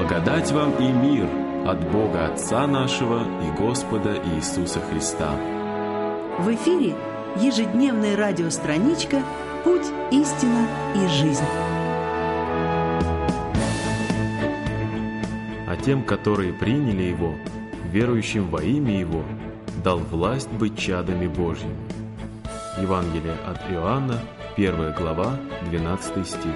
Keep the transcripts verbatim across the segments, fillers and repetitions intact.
Благодать вам и мир от Бога Отца нашего и Господа Иисуса Христа. В эфире ежедневная радиостраничка «Путь, истина и жизнь». А тем, которые приняли Его, верующим во имя Его, дал власть быть чадами Божьими. Евангелие от Иоанна, первая глава, двенадцатый стих.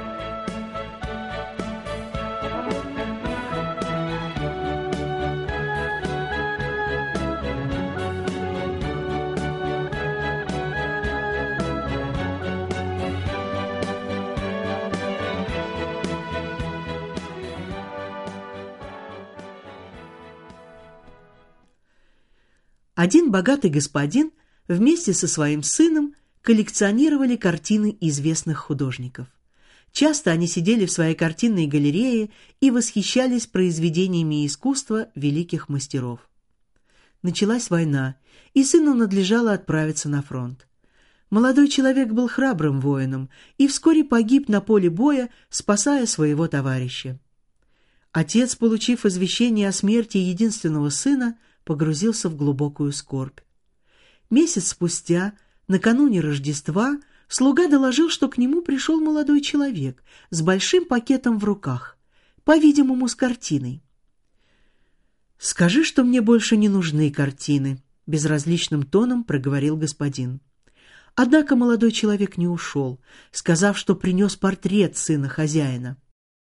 Один богатый господин вместе со своим сыном коллекционировали картины известных художников. Часто они сидели в своей картинной галерее и восхищались произведениями искусства великих мастеров. Началась война, и сыну надлежало отправиться на фронт. Молодой человек был храбрым воином и вскоре погиб на поле боя, спасая своего товарища. Отец, получив извещение о смерти единственного сына, погрузился в глубокую скорбь. Месяц спустя, накануне Рождества, слуга доложил, что к нему пришел молодой человек с большим пакетом в руках, по-видимому, с картиной. «Скажи, что мне больше не нужны картины», — безразличным тоном проговорил господин. Однако молодой человек не ушел, сказав, что принес портрет сына хозяина.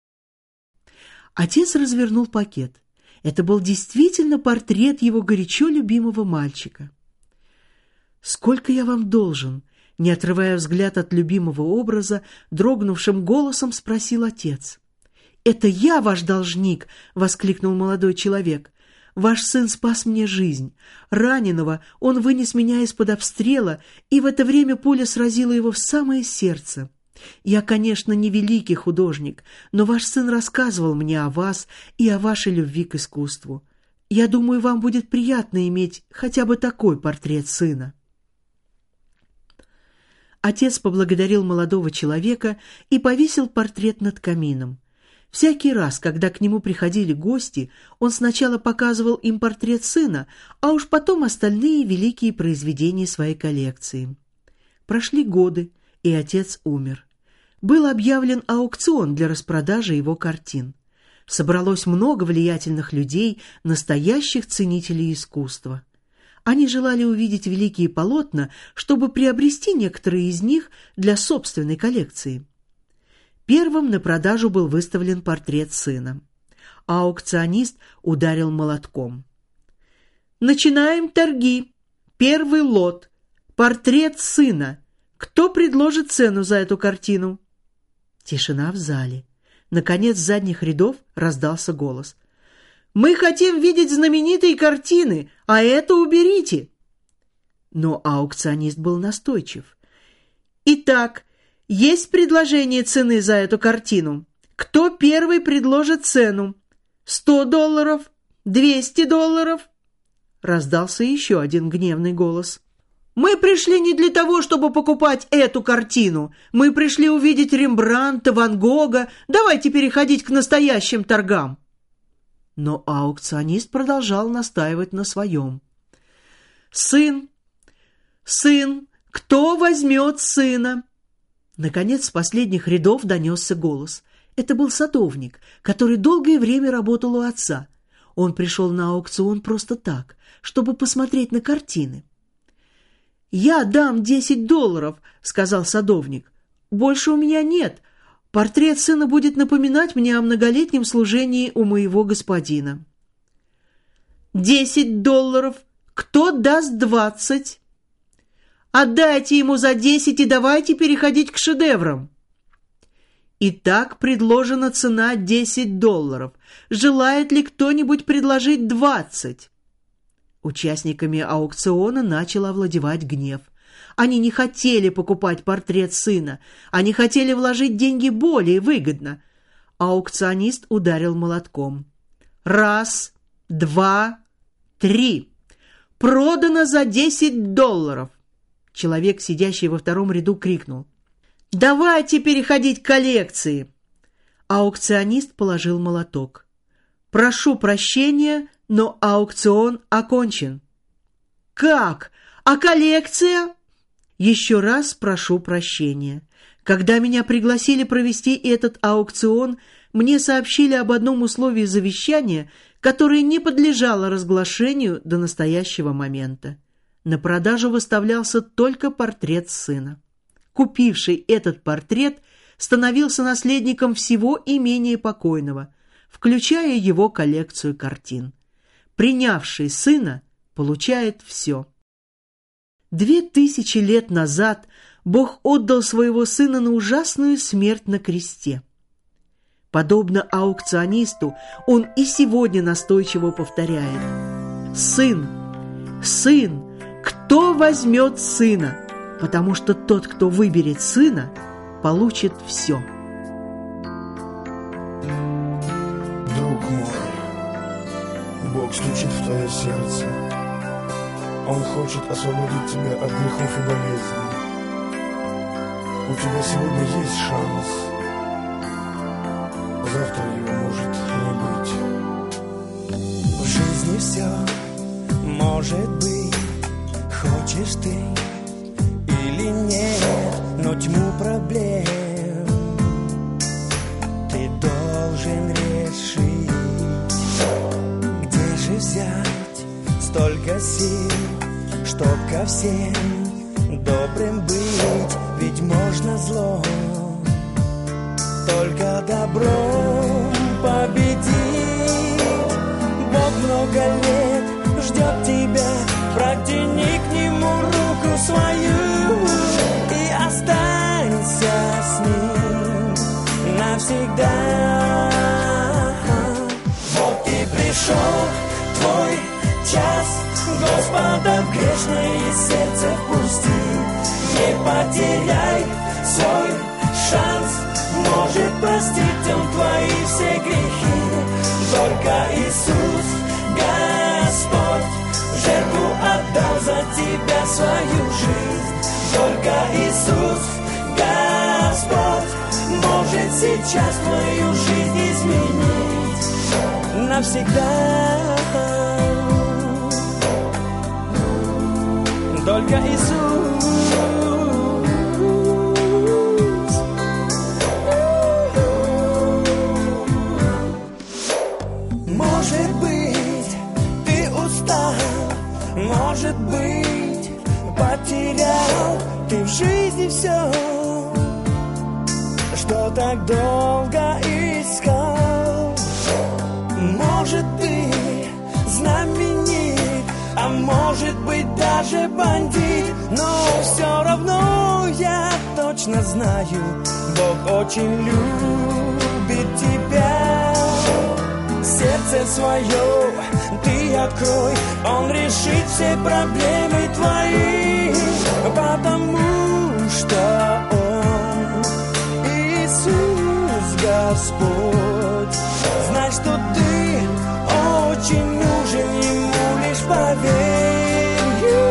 Отец развернул пакет. Это был действительно портрет его горячо любимого мальчика. «Сколько я вам должен?» — не отрывая взгляд от любимого образа, дрогнувшим голосом спросил отец. «Это я ваш должник!» — воскликнул молодой человек. «Ваш сын спас мне жизнь. Раненого он вынес меня из-под обстрела, и в это время пуля сразила его в самое сердце. Я, конечно, не великий художник, но ваш сын рассказывал мне о вас и о вашей любви к искусству. Я думаю, вам будет приятно иметь хотя бы такой портрет сына». Отец поблагодарил молодого человека и повесил портрет над камином. Всякий раз, когда к нему приходили гости, он сначала показывал им портрет сына, а уж потом остальные великие произведения своей коллекции. Прошли годы, и отец умер. Был объявлен аукцион для распродажи его картин. Собралось много влиятельных людей, настоящих ценителей искусства. Они желали увидеть великие полотна, чтобы приобрести некоторые из них для собственной коллекции. Первым на продажу был выставлен портрет сына. Аукционист ударил молотком. «Начинаем торги. Первый лот. Портрет сына. Кто предложит цену за эту картину?» Тишина в зале. Наконец, с задних рядов раздался голос. «Мы хотим видеть знаменитые картины, а это уберите!» Но аукционист был настойчив. «Итак, есть предложение цены за эту картину. Кто первый предложит цену? Сто долларов? Двести долларов?» Раздался еще один гневный голос. «Мы пришли не для того, чтобы покупать эту картину. Мы пришли увидеть Рембрандта, Ван Гога. Давайте переходить к настоящим торгам». Но аукционист продолжал настаивать на своем. «Сын! Сын! Кто возьмет сына?» Наконец, с последних рядов донесся голос. Это был садовник, который долгое время работал у отца. Он пришел на аукцион просто так, чтобы посмотреть на картины. «Я дам десять долларов», — сказал садовник. «Больше у меня нет. Портрет сына будет напоминать мне о многолетнем служении у моего господина». «Десять долларов. Кто даст двадцать?» «Отдайте ему за десять и давайте переходить к шедеврам». «Итак, предложена цена десять долларов. Желает ли кто-нибудь предложить двадцать?» Участниками аукциона начал овладевать гнев. Они не хотели покупать портрет сына, они хотели вложить деньги более выгодно. Аукционист ударил молотком. «Раз, два, три. Продано за десять долларов!» Человек, сидящий во втором ряду, крикнул. «Давайте переходить к коллекции!» Аукционист положил молоток. Прошу прощения, но аукцион окончен. Как? А коллекция? Еще раз прошу прощения. Когда меня пригласили провести этот аукцион, мне сообщили об одном условии завещания, которое не подлежало разглашению до настоящего момента. На продажу выставлялся только портрет сына. Купивший этот портрет становился наследником всего имения покойного, включая его коллекцию картин. Принявший сына получает все. Две тысячи лет назад Бог отдал своего сына на ужасную смерть на кресте. Подобно аукционисту, он и сегодня настойчиво повторяет: «Сын, сын, кто возьмет сына? Потому что тот, кто выберет сына, получит все». Друг мой, Бог стучит в твое сердце. Он хочет освободить тебя от грехов и болезней. У тебя сегодня есть шанс. Завтра его может не быть. В жизни все может быть, хочешь ты или нет, но тьму проблем ты должен решить. Где же взять столько сил, чтоб ко всем добрым быть? Ведь можно зло только добром победить. Бог много лет ждет тебя, протяни к нему руку свою и останься с ним навсегда. Вот и пришел твой час, Господа в грешное сердце впусти. Не потеряй свой шанс, может простить Он твои все грехи. Только Иисус, Господь, в жертву отдал за тебя свою жизнь. Только Иисус, Господь, может сейчас твою жизнь изменить навсегда. Только Иисус. Может быть, ты устал, может быть, потерял ты в жизни все, что так долго искал. Может, ты знаменит, а может быть даже бандит, но все равно я точно знаю, Бог очень любит тебя. Сердце свое ты открой, Он решит все проблемы твои, потому что Он Иисус Господь. Знай, что ты очень нужен Ему, лишь поверь.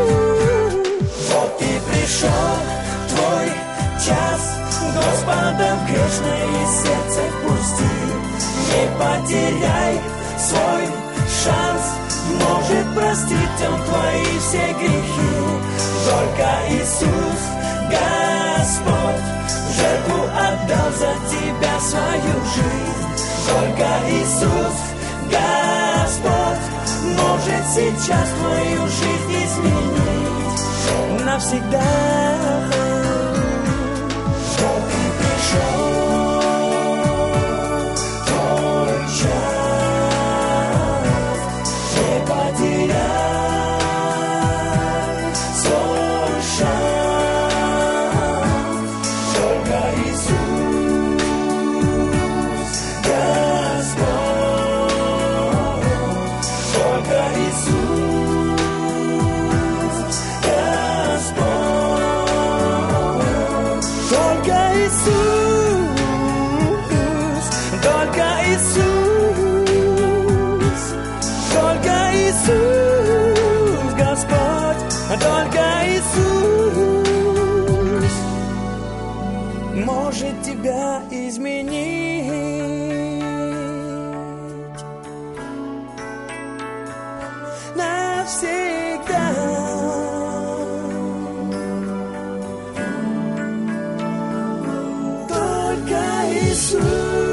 Вот и пришел твой час, Господа в грешное сердце впусти. Не потеряй свой шанс, может простить Он твои все грехи. Только Иисус, Господь, в жертву отдал за тебя свою жизнь. Только Иисус, Господь, может сейчас твою жизнь изменить навсегда. Вот и пришел может тебя изменить Иисус.